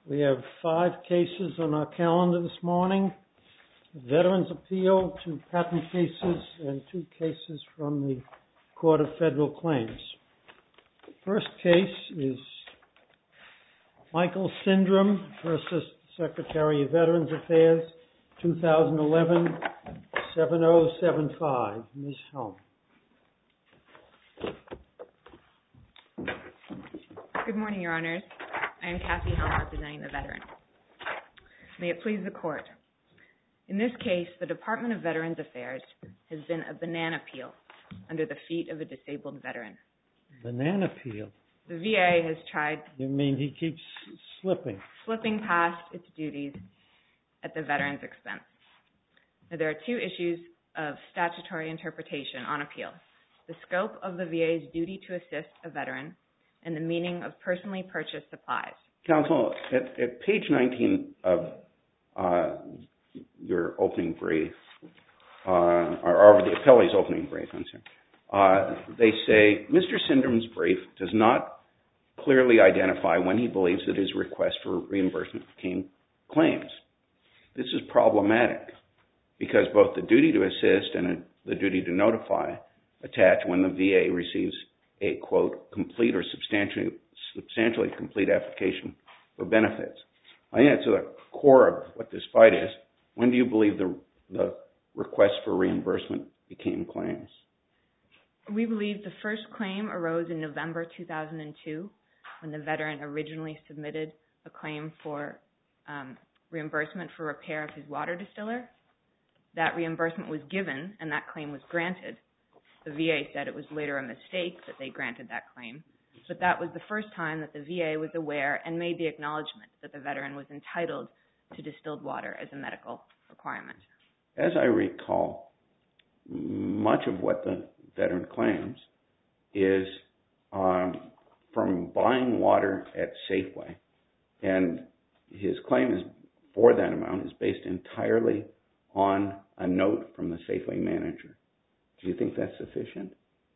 We have 5 cases on our calendar this morning. Veterans Appeal, 2 patent cases, and 2 cases from the Court of Federal Claims. First case is Michael Syndrome versus Secretary of Veterans Affairs, 2011, 7075. Ms. Helm. Good morning, Your Honors. I am Kathy Helm, representing the veteran. May it please the Court. In this case, the Department of Veterans Affairs has been a banana peel under the feet of a disabled veteran. Banana peel? The VA has tried... You mean he keeps slipping? Slipping past its duties at the veteran's expense. Now, there are 2 issues of statutory interpretation on appeal: the scope of the VA's duty to assist a veteran and the meaning of personally purchased supplies. Counsel, at page 19 of your opening brief, or the appellee's opening brief, they say, Mr. Syndrome's brief does not clearly identify when he believes that his request for reimbursement became claims. This is problematic because both the duty to assist and the duty to notify attach when the VA receives a, quote, complete or substantially complete application for benefits. I think that's the core of what this fight is. When do you believe the request for reimbursement became claims? We believe the first claim arose in November 2002 when the veteran originally submitted a claim for reimbursement for repair of his water distiller. That reimbursement was given and that claim was granted. The VA said it was later a mistake that they granted that claim, but that was the first time that the VA was aware and made the acknowledgement that the veteran was entitled to distilled water as a medical requirement. As I recall, much of what the veteran claims is from buying water at Safeway, and his claim is for that amount is based entirely on a note from the Safeway manager. Do you think that's sufficient?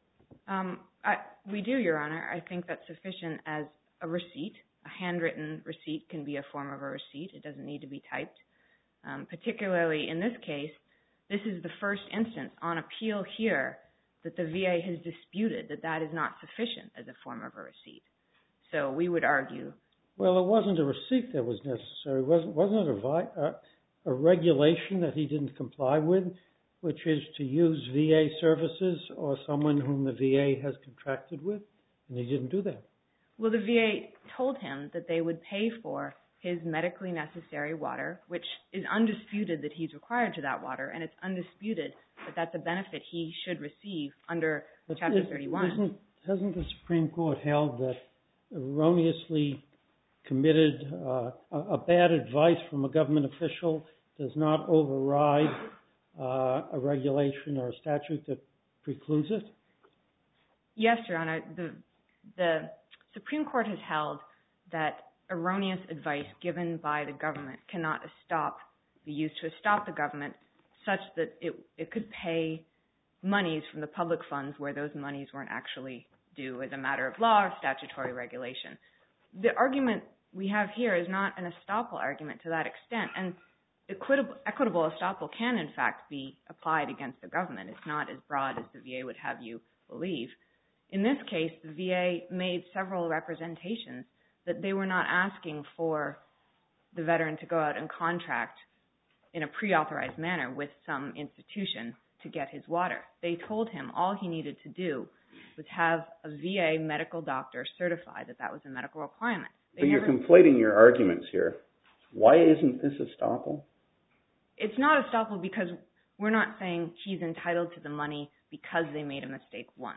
We do, Your Honor. I think that's sufficient as a receipt. A handwritten receipt can be a form of a receipt. It doesn't need to be typed. Particularly in this case, this is the first instance on appeal here that the VA has disputed that that is not sufficient as a form of a receipt. So we would argue... Well, it wasn't a receipt that was necessary. Wasn't it a regulation that he didn't comply with, which is to use VA services or someone whom the VA has contracted with, and he didn't do that? Well, the VA told him that they would pay for his medically necessary water, which is undisputed that he's required to that water, and it's undisputed that that's a benefit he should receive under Chapter 31. Hasn't the Supreme Court held that erroneously committed a bad advice from a government official does not override a regulation or a statute that precludes it? Yes, Your Honor. The Supreme Court has held that erroneous advice given by the government cannot be used to stop the government such that it could pay monies from the public funds where those monies weren't actually due as a matter of law or statutory regulation. The argument we have here is not an estoppel argument to that extent, and equitable estoppel can, in fact, be applied against the government. It's not as broad as the VA would have you believe. In this case, the VA made several representations that they were not asking for the veteran to go out and contract in a pre-authorized manner with some institution to get his water. They told him all he needed to do was have a VA medical doctor certify that that was a medical requirement. But you're conflating your arguments here. Why isn't this estoppel? It's not estoppel because we're not saying he's entitled to the money because they made a mistake once.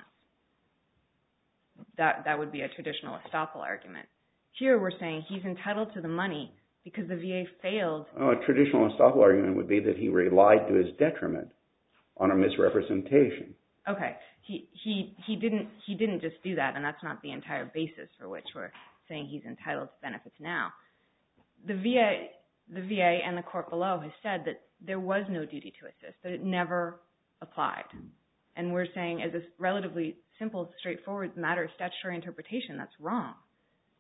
That would be a traditional estoppel argument. Here we're saying he's entitled to the money because the VA failed. A traditional estoppel argument would be that he relied to his detriment on a misrepresentation. Okay. He didn't just do that, and that's not the entire basis for which we're saying he's entitled to benefits now. The VA and the court below has said that there was no duty to assist, that it never applied. And we're saying as a relatively simple, straightforward matter of statutory interpretation, that's wrong.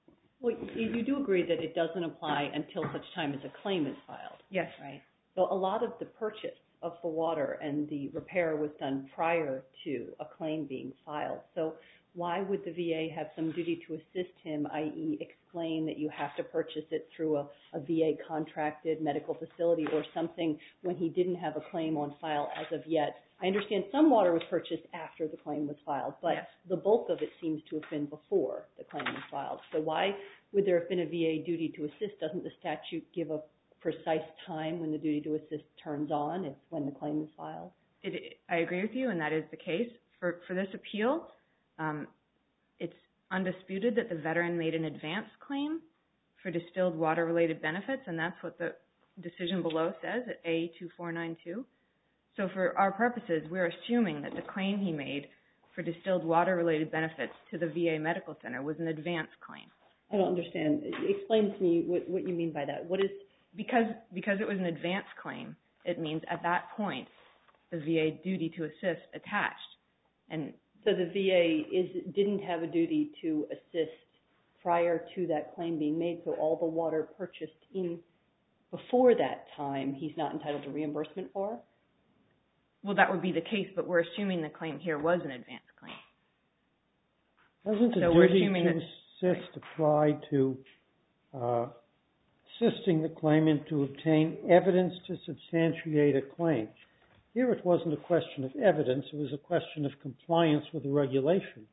Well, you do agree that it doesn't apply until such time as a claim is filed. Yes. Right. So a lot of the purchase of the water and the repair was done prior to a claim being filed. So why would the VA have some duty to assist him, i.e. explain that you have to purchase it through a VA contracted medical facility or something when he didn't have a claim on file as of yet? I understand some water was purchased after the claim was filed, but yes. the bulk of it seems to have been before the claim was filed. So why would there have been a VA duty to assist? Doesn't the statute give a precise time when the duty to assist turns on? It's when the claim is filed. I agree with you, and that is the case. For this appeal, it's undisputed that the veteran made an advance claim for distilled water-related benefits, and that's what the decision below says at A2492. So for our purposes, we're assuming that the claim he made for distilled water-related benefits to the VA Medical Center was an advance claim. I don't understand. Explain to me what you mean by that. What is... Because it was an advance claim, it means at that point the VA duty to assist attached. And so the VA didn't have a duty to assist prior to that claim being made, so all the water purchased in before that time he's not entitled to reimbursement for? Well, that would be the case, but we're assuming the claim here was an advance claim. Doesn't the duty to assist apply to assisting the claimant to obtain evidence to substantiate a claim? Here it wasn't a question of evidence, it was a question of compliance with the regulation.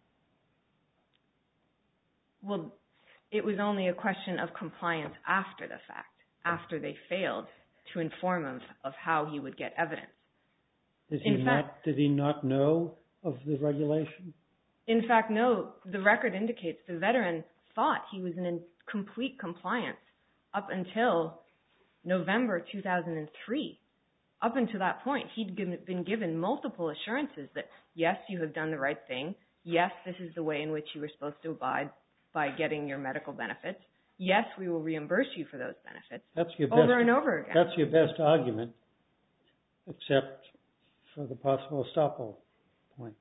Well, it was only a question of compliance after the fact, after they failed to inform him of how he would get evidence. Did he not know of the regulation? In fact, no. The record indicates the veteran thought he was in complete compliance up until November 2003. Up until that point, he'd been given multiple assurances that, yes, you have done the right thing. Yes, this is the way in which you were supposed to abide by getting your medical benefits. Yes, we will reimburse you for those benefits. Over and over again. That's your best argument, except for the possible estoppel point.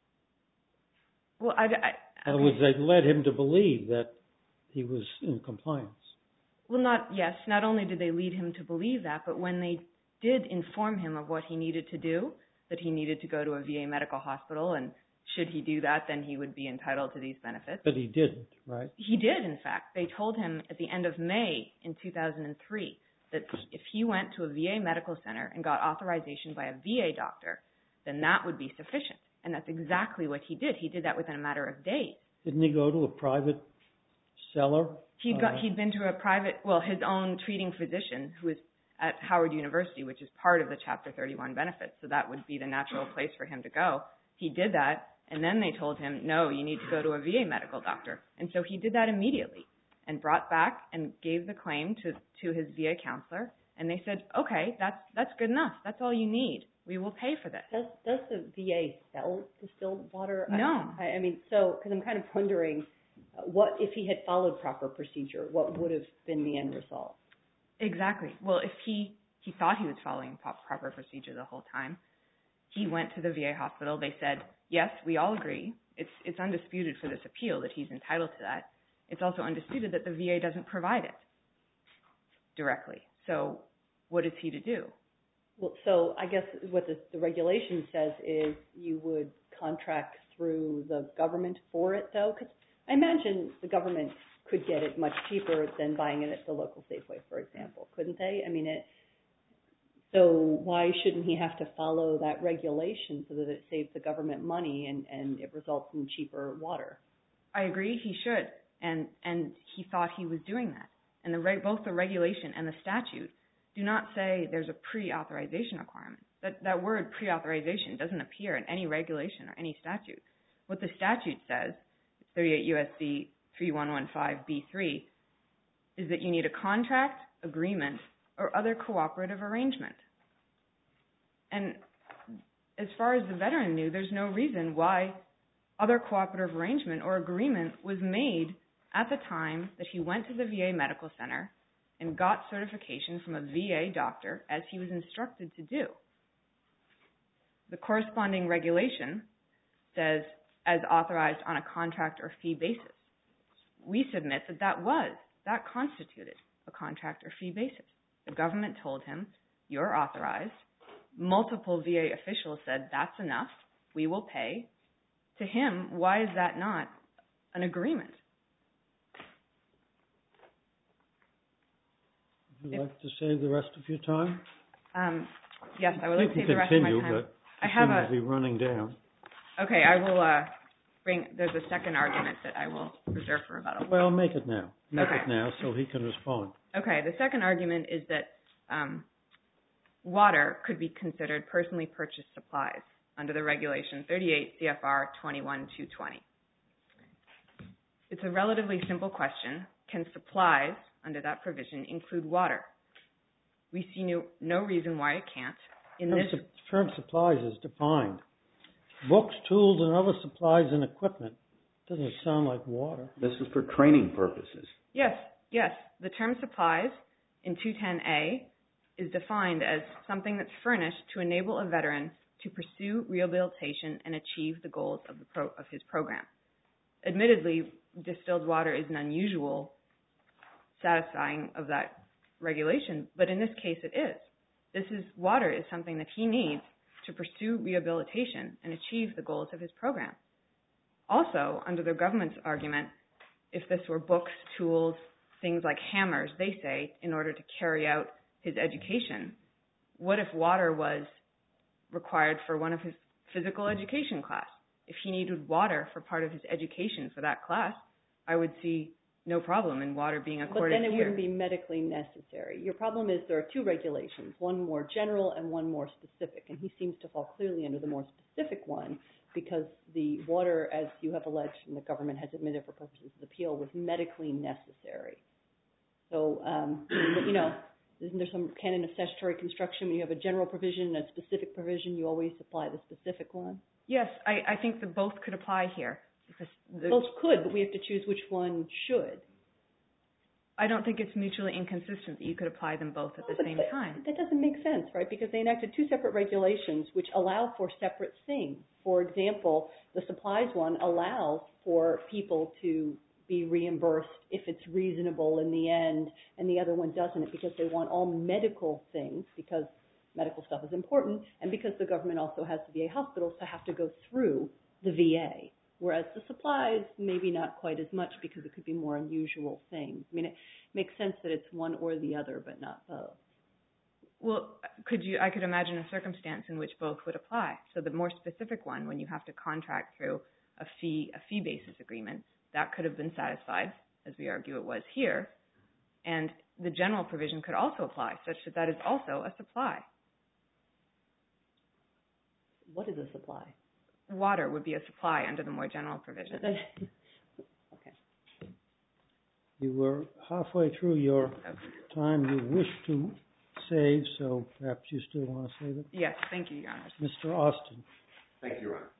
Well, in other words, they led him to believe that he was in compliance. Well, not only did they lead him to believe that, but when they did inform him of what he needed to do, that he needed to go to a VA medical hospital, and should he do that, then he would be entitled to these benefits. But he didn't, right? He did, in fact. They told him at the end of May in 2003 that if he went to a VA medical center and got authorization by a VA doctor, then that would be sufficient. And that's exactly what he did. He did that within a matter of days. Didn't he go to a private seller? He'd been to his own treating physician who was at Howard University, which is part of the Chapter 31 benefits, so that would be the natural place for him to go. He did that, and then they told him, no, you need to go to a VA medical doctor. And so he did that immediately and brought back and gave the claim to his VA counselor, and they said, okay, that's good enough. That's all you need. We will pay for this. Does the VA sell distilled water? No. I mean, so, because I'm kind of wondering, what if he had followed proper procedure, what would have been the end result? Exactly. Well, if he thought he was following proper procedure the whole time, he went to the VA hospital. They said, yes, we all agree. It's undisputed for this appeal that he's entitled to that. It's also undisputed that the VA doesn't provide it directly. So what is he to do? Well, so I guess what the regulation says is you would contract through the government for it, though? Because I imagine the government could get it much cheaper than buying it at the local Safeway, for example, couldn't they? I mean, so why shouldn't he have to follow that regulation so that it saves the government money and it results in cheaper water? I agree, he should, and he thought he was doing that. And both the regulation and the statute do not say there's a pre-authorization requirement. That word pre-authorization doesn't appear in any regulation or any statute. What the statute says, 38 U.S.C. 3115B3, is that you need a contract, agreement, or other cooperative arrangement. And as far as the veteran knew, there's no reason why other cooperative arrangement or agreement was made at the time that he went to the VA medical center and got certification from a VA doctor as he was instructed to do. The corresponding regulation says, as authorized on a contract or fee basis. we submit that constituted a contract or fee basis. The government told him, you're authorized. Multiple VA officials said, that's enough. We will pay. To him, why is that not an agreement? Would you like to save the rest of your time? Yes, I would like to save the rest of my time. You can continue, but you seem to be running down. Okay, I will there's a second argument that I will reserve for rebuttal. Well, make it now. Make it now so he can respond. Okay, the second argument is that water could be considered personally purchased supplies under the regulation 38 CFR 21220. It's a relatively simple question. Can supplies under that provision include water? We see no reason why it can't. The term supplies is defined. Books, tools, and other supplies and equipment. Doesn't sound like water. This is for training purposes. Yes. The term supplies in 210A is defined as something that's furnished to enable a veteran to pursue rehabilitation and achieve the goals of his program. Admittedly, distilled water is an unusual satisfying of that regulation, but in this case it is. Water is something that he needs to pursue rehabilitation and achieve the goals of his program. Also, under the government's argument, if this were books, tools, things like hammers, they say, in order to carry out his education, what if water was required for one of his physical education class? If he needed water for part of his education for that class, I would see no problem in water being accorded here. But then it wouldn't be medically necessary. Your problem is there are two regulations, one more general and one more specific, and he seems to fall clearly under the more specific one because the water, as you have alleged and the government has admitted for purposes of appeal, was medically necessary. So, isn't there some canon of statutory construction when you have a general provision and a specific provision, you always apply the specific one? Yes, I think that both could apply here. Both could, but we have to choose which one should. I don't think it's mutually inconsistent that you could apply them both at the same time. That doesn't make sense, right? Because they enacted two separate regulations which allow for separate things. For example, the supplies one allows for people to be reimbursed if it's reasonable in the end, and the other one doesn't because they want all medical things because medical stuff is important, and because the government also has the VA hospitals to have to go through the VA. Whereas the supplies, maybe not quite as much because it could be more unusual things. I mean, it makes sense that it's one or the other, but not both. Well, I could imagine a circumstance in which both would apply. So the more specific one, when you have to contract through a fee basis agreement, that could have been satisfied, as we argue it was here. And the general provision could also apply, such that that is also a supply. What is a supply? Water would be a supply under the more general provision. Okay. You were halfway through your time you wish to save, so perhaps you still want to save it? Yes, thank you, Your Honor. Mr. Austin. Thank you, Your Honor.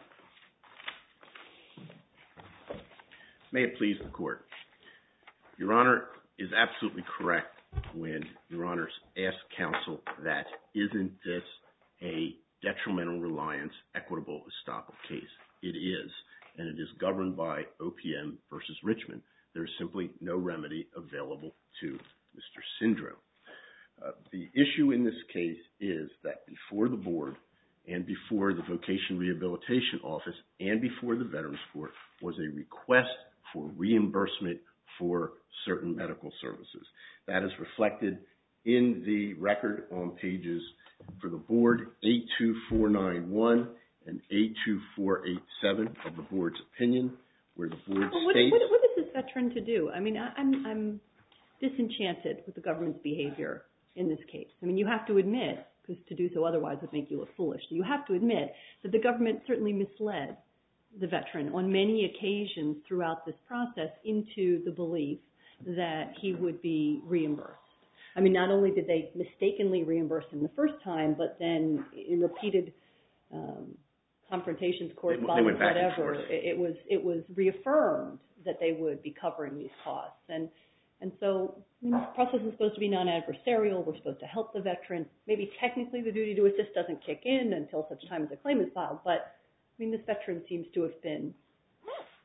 May it please the Court. Your Honor is absolutely correct when Your Honor asks counsel that isn't this a detrimental reliance equitable estoppel case. It is, and it is governed by OPM versus Richmond. There is simply no remedy available to Mr. Syndrome. The issue in this case is that before the board and before the Vocation Rehabilitation Office and before the Veterans Court was a request for reimbursement for certain medical services. That is reflected in the record on pages for the board 82491 and 82487 of the board's opinion, where the board states... What is this veteran to do? I mean, I'm disenchanted with the government's behavior in this case. I mean, you have to admit, because to do so otherwise would make you look foolish, you have to admit that the government certainly misled the veteran on many occasions throughout this process into the belief that he would be reimbursed. I mean, not only did they mistakenly reimburse him the first time, but then in repeated confrontations, correspondence, whatever, it was reaffirmed that they would be covering these costs. And so I mean, this process is supposed to be non-adversarial. We're supposed to help the veteran. Maybe technically the duty to assist doesn't kick in until such time as a claim is filed, but I mean, this veteran seems to have been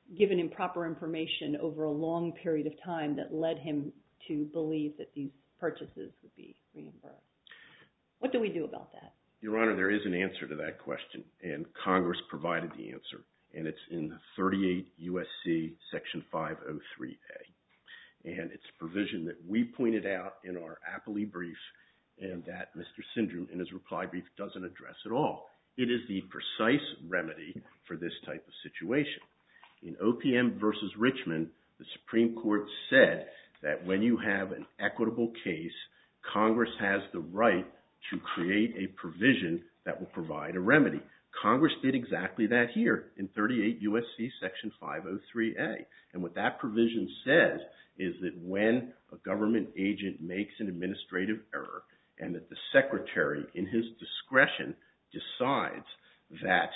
given improper information over a long period of time that led him to believe that these purchases would be reimbursed. What do we do about that? Your Honor, there is an answer to that question, and Congress provided the answer, and it's in 38 U.S.C. Section 503A. And it's a provision that we pointed out in our appellee brief and that Mr. Syndrome in his reply brief doesn't address at all. It is the precise remedy for this type of situation. In OPM versus Richmond, the Supreme Court said that when you have an equitable case, Congress has the right to create a provision that will provide a remedy. Congress did exactly that here in 38 U.S.C. Section 503A. And what that provision says is that when a government agent makes an administrative error and that the secretary, in his discretion, decides that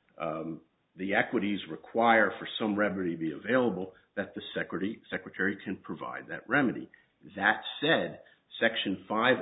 the equities require for some remedy to be available, that the secretary can provide that remedy. That said, Section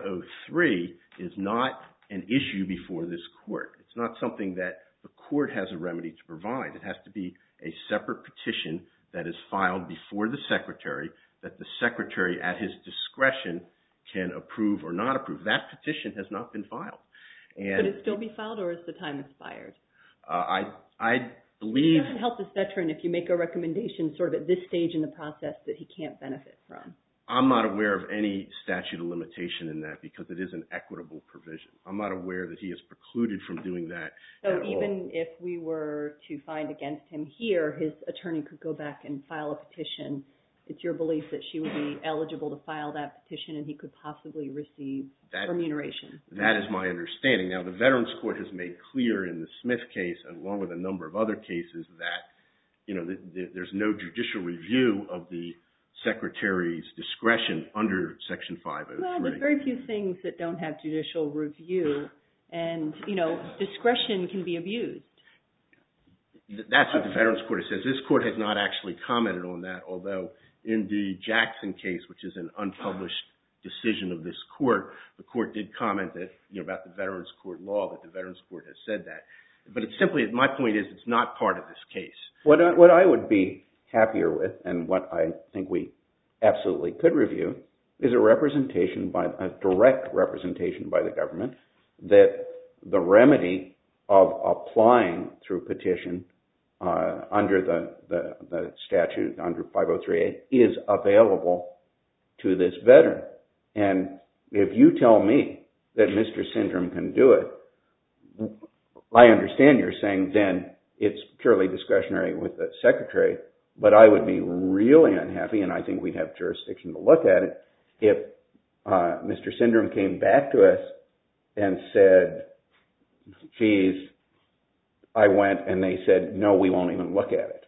503 is not an issue before this court. It's not something that the court has a remedy to provide. It has to be a separate petition that is filed before the secretary that the secretary at his discretion can approve or not approve. That petition has not been filed. And could it still be filed, or is the time expired? I believe... It doesn't help this veteran if you make a recommendation sort of at this stage in the process that he can't benefit from. I'm not aware of any statute of limitation in that because it is an equitable provision. I'm not aware that he is precluded from doing that So even if we were to find against him here, his attorney could go back and file a petition. It's your belief that she would be eligible to file that petition and he could possibly receive remuneration. That is my understanding. Now, the Veterans Court has made clear in the Smith case, along with a number of other cases, that there's no judicial review of the secretary's discretion under Section 503. Well, there's very few things that don't have judicial review, and, discretion can be abused. That's what the Veterans Court says. This court has not actually commented on that, although in the Jackson case, which is an unpublished decision of this court, the court did comment that, about the Veterans Court law, that the Veterans Court has said that. But it's simply, my point is, it's not part of this case. What I would be happier with, and what I think we absolutely could review, is a direct representation by the government that the remedy of applying through petition under the statute, under 503A, is available to this veteran. And if you tell me that Mr. Syndrome can do it, I understand you're saying then it's purely discretionary with the secretary, but I would be really unhappy, and I think we'd have jurisdiction to look at it, if Mr. Syndrome came back to us and said, geez, I went, and they said, no, we won't even look at it.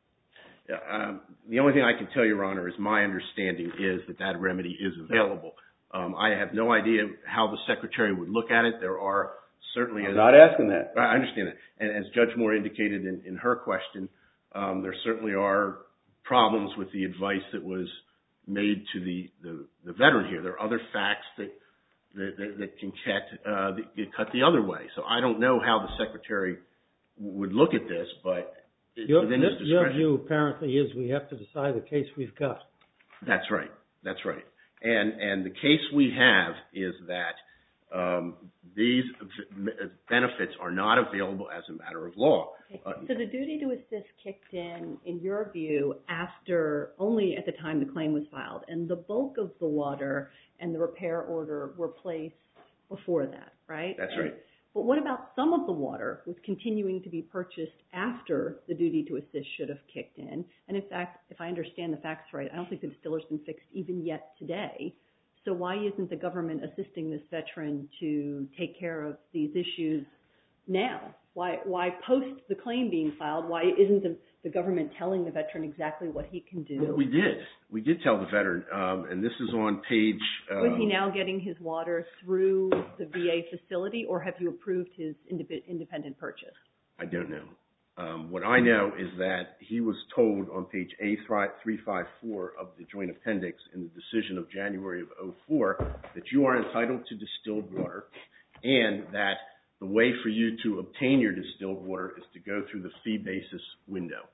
The only thing I can tell you, Your Honor, is my understanding is that remedy is available. I have no idea how the secretary would look at it. There are certainly... I'm not asking that. I understand that. And as Judge Moore indicated in her question, there certainly are problems with the advice that was made to the veteran here. There are other facts that can cut the other way. So I don't know how the secretary would look at this, but it's within his discretion. Your view apparently is we have to decide the case we've got. That's right. That's right. And the case we have is that these benefits are not available as a matter of law. Okay. So the duty to assist kicked in your view, only at the time the claim was filed, and the bulk of the water and the repair order were placed before that, right? That's right. But what about some of the water was continuing to be purchased after the duty to assist should have kicked in? And in fact, if I understand the facts right, I don't think the distiller's been fixed even yet today. So why isn't the government assisting this veteran to take care of these issues now? Why post the claim being filed? Why isn't the government telling the veteran exactly what he can do? Well, we did. We did tell the veteran, and this is on page... Was he now getting his water through the VA facility, or have you approved his independent purchase? I don't know. What I know is that he was told on page A354 of the joint appendix in the decision of January of 2004 that you are entitled to distilled water, and that the way for you to obtain your distilled water is to go through the fee basis window.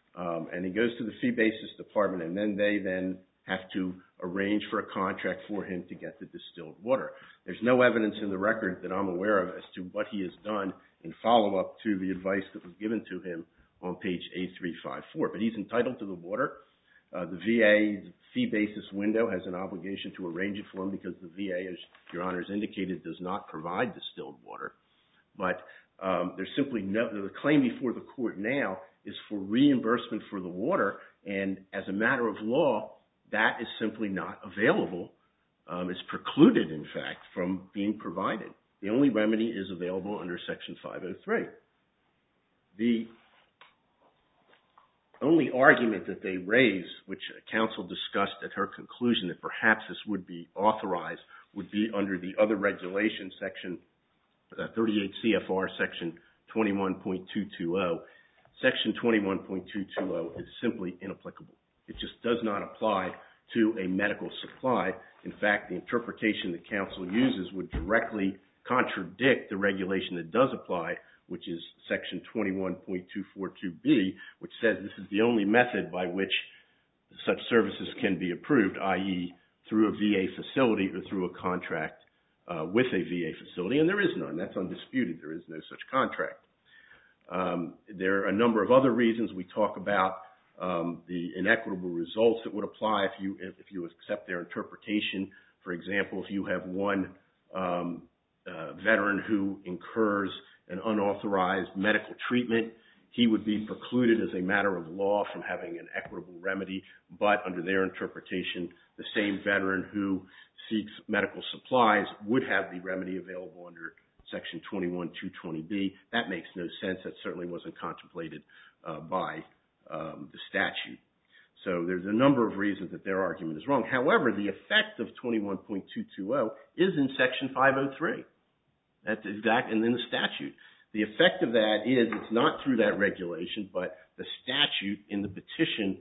And he goes to the fee basis department, and then they have to arrange for a contract for him to get the distilled water. There's no evidence in the record that I'm aware of as to what he has done in follow-up to the advice that was given to him on page A354. But he's entitled to the water. The VA fee basis window has an obligation to arrange it for him because the VA, as Your Honors indicated, does not provide distilled water. But there's simply the claim before the court now is for reimbursement for the water, and as a matter of law, that is simply not available. It's precluded, in fact, from being provided. The only remedy is available under Section 503. The only argument that they raise, which counsel discussed at her conclusion that perhaps this would be authorized, would be under the other regulation, Section 38 CFR, Section 21.220. Section 21.220 is simply inapplicable. It just does not apply to a medical supply. In fact, the interpretation that counsel uses would directly contradict the regulation that does apply, which is Section 21.242B, which says this is the only method by which such services can be approved, i.e. through a VA facility or through a contract with a VA facility, and there is none. That's undisputed. There is no such contract. There are a number of other reasons. We talk about the inequitable results that would apply if you accept their interpretation. For example, if you have one veteran who incurs an unauthorized medical treatment, he would be precluded as a matter of law from having an equitable remedy, but under their interpretation, the same veteran who seeks medical supplies would have the remedy available under Section 21.220B. That makes no sense. That certainly wasn't contemplated by the statute. So there's a number of reasons that their argument is wrong. However, the effect of 21.220 is in Section 503. That's exact, and in the statute. The effect of that is it's not through that regulation, but the statute in the petition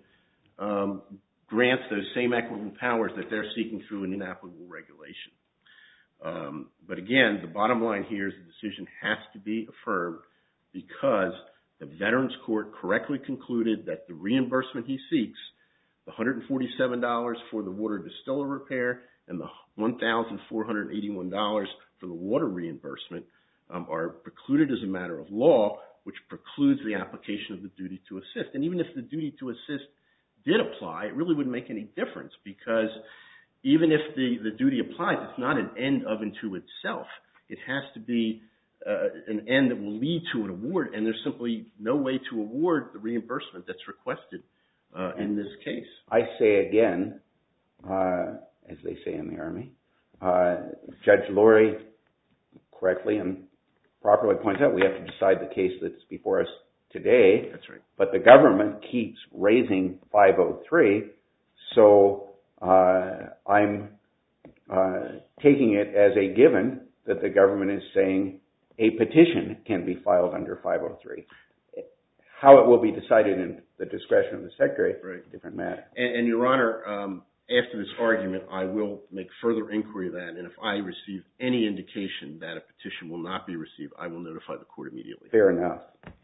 grants those same equitable powers that they're seeking through an inapplicable regulation. But again, the bottom line here is the decision has to be affirmed because the Veterans Court correctly concluded that the reimbursement he seeks, the $147 for the water distiller repair and the $1,481 for the water reimbursement, are precluded as a matter of law, which precludes the application of the duty to assist. And even if the duty to assist did apply, it really wouldn't make any difference because even if the duty applies, it's not an end of and to itself. It has to be an end that will lead to an award, and there's simply no way to award the reimbursement that's requested in this case. I say again, as they say in the Army, Judge Lurie correctly and properly points out we have to decide the case that's before us today. That's right. But the government keeps raising 503, so I'm taking it as a given that the government is saying a petition can be filed under 503. How it will be decided in the discretion of the Secretary is a different matter. And Your Honor, after this argument, I will make further inquiry of that, and if I receive any indication that a petition will not be received, I will notify the court immediately. Fair enough.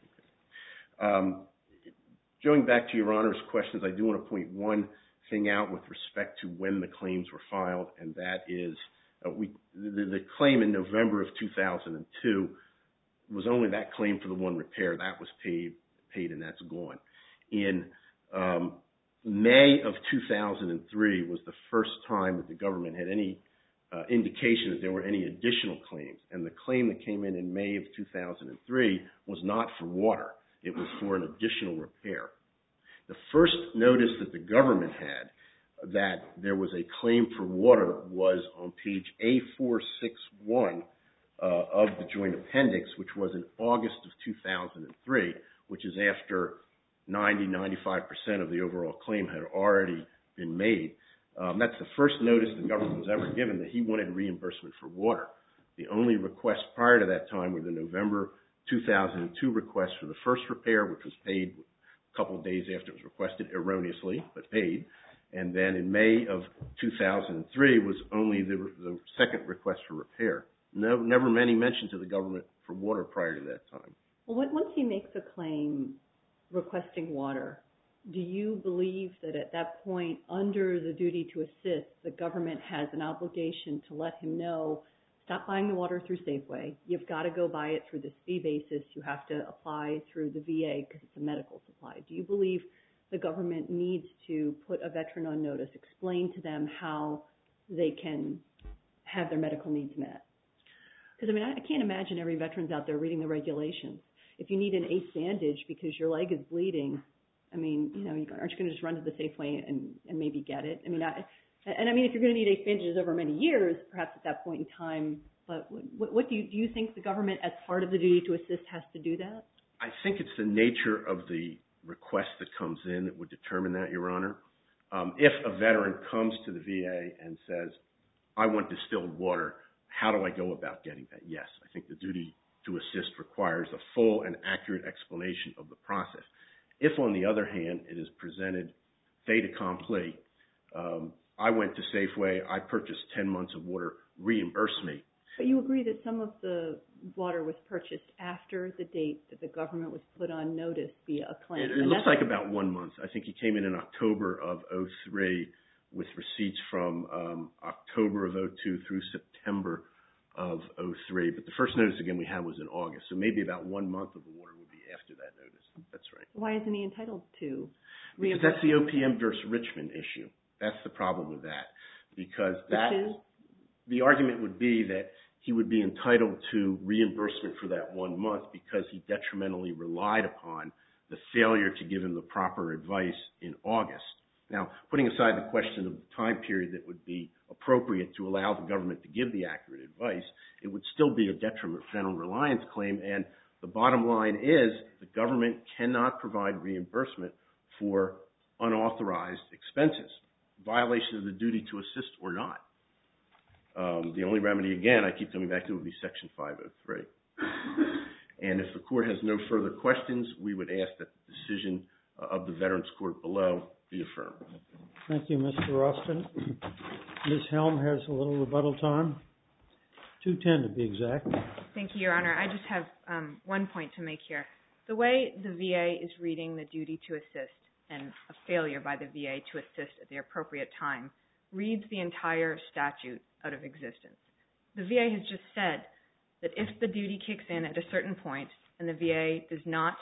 Going back to Your Honor's questions, I do want to point one thing out with respect to when the claims were filed, and that is the claim in November of 2002 was only that claim for the one repair. That was paid and that's gone. In May of 2003 was the first time that the government had any indication that there were any additional claims, and the claim that came in May of 2003 was not for water. It was for an additional repair. The first notice that the government had that there was a claim for water was on page A461 of the Joint Appendix, which was in August of 2003, which is after 90-95% of the overall claim had already been made. That's the first notice the government was ever given that he wanted reimbursement for water. The only requests prior to that time were the November 2002 request for the first repair, which was paid a couple of days after it was requested, erroneously, but paid. And then in May of 2003 was only the second request for repair. Never any mention to the government for water prior to that time. Well, once he makes a claim requesting water, do you believe that at that point, under the duty to assist, the government has an obligation to let him know, stop buying the water through Safeway. You've got to go buy it through this fee basis. You have to apply through the VA because it's a medical supply. Do you believe the government needs to put a veteran on notice, explain to them how they can have their medical needs met? Because, I mean, I can't imagine every veteran's out there reading the regulations. If you need an ACE bandage because your leg is bleeding, I mean, you know, aren't you going to just run to the Safeway and maybe get it? I mean, if you're going to need ACE bandages over many years, perhaps at that point in time, but what do you think the government, as part of the duty to assist, has to do that? I think it's the nature of the request that comes in that would determine that, Your Honor. If a veteran comes to the VA and says, I want distilled water, how do I go about getting that? Yes, I think the duty to assist requires a full and accurate explanation of the process. If, on the other hand, it is presented fait accompli, I went to Safeway, I purchased 10 months of water, reimburse me. But you agree that some of the water was purchased after the date that the government was put on notice via a claim. It looks like about 1 month. I think he came in October of 2003 with receipts from October of 2002 through September of 2003. But the first notice, again, we had was in August. So maybe about 1 month of the water would be after that notice. That's right. Why isn't he entitled to Because that's the OPM versus Richmond issue. That's the problem with that. Because the argument would be that he would be entitled to reimbursement for that 1 month because he detrimentally relied upon the failure to give him the proper advice in August. Now, putting aside the question of the time period that would be appropriate to allow the government to give the accurate advice, it would still be a detrimental reliance claim. And the bottom line is the government cannot provide reimbursement for unauthorized expenses, violation of the duty to assist or not. The only remedy, again, I keep coming back to, would be Section 503. And if the court has no further questions, we would ask that the decision of the Veterans Court below be affirmed. Thank you, Mr. Roston. Ms. Helm has a little rebuttal time. 2:10 to be exact. Thank you, Your Honor. I just have one point to make here. The way the VA is reading the duty to assist and a failure by the VA to assist at the appropriate time reads the entire statute out of existence. The VA has just said that if the duty kicks in at a certain point and the VA does not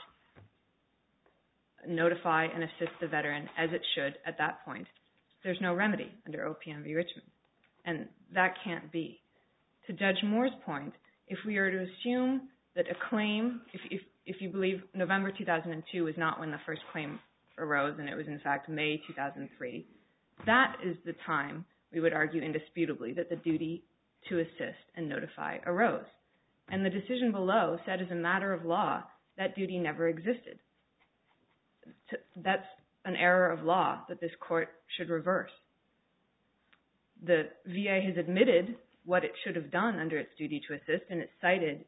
notify and assist the veteran as it should at that point, there's no remedy under OPM v. Richmond. And that can't be. To Judge Moore's point, if we are to assume that a claim, if you believe November 2002 is not when the first claim arose and it was in fact May 2003, that is the time we would argue indisputably that the duty to assist and notify arose. And the decision below said as a matter of law that duty never existed. That's an error of law that this court should reverse. The VA has admitted what it should have done under its duty to assist, and it cited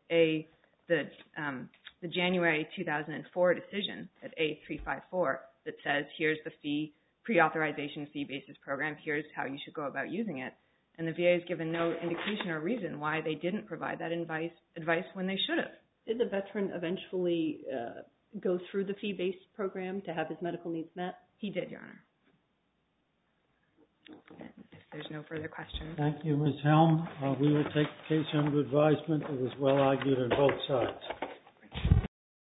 the January 2004 decision at A354 that says here's the fee, pre-authorization fee basis program, here's how you should go about using it. And the VA has given no indication or reason why they didn't provide that advice when they should have. Did the veteran eventually go through the fee-based program to have his medical needs met? He did, Your Honor. And if there's no further questions. Thank you, Ms. Helm. We will take the case under advisement. It was well argued on both sides.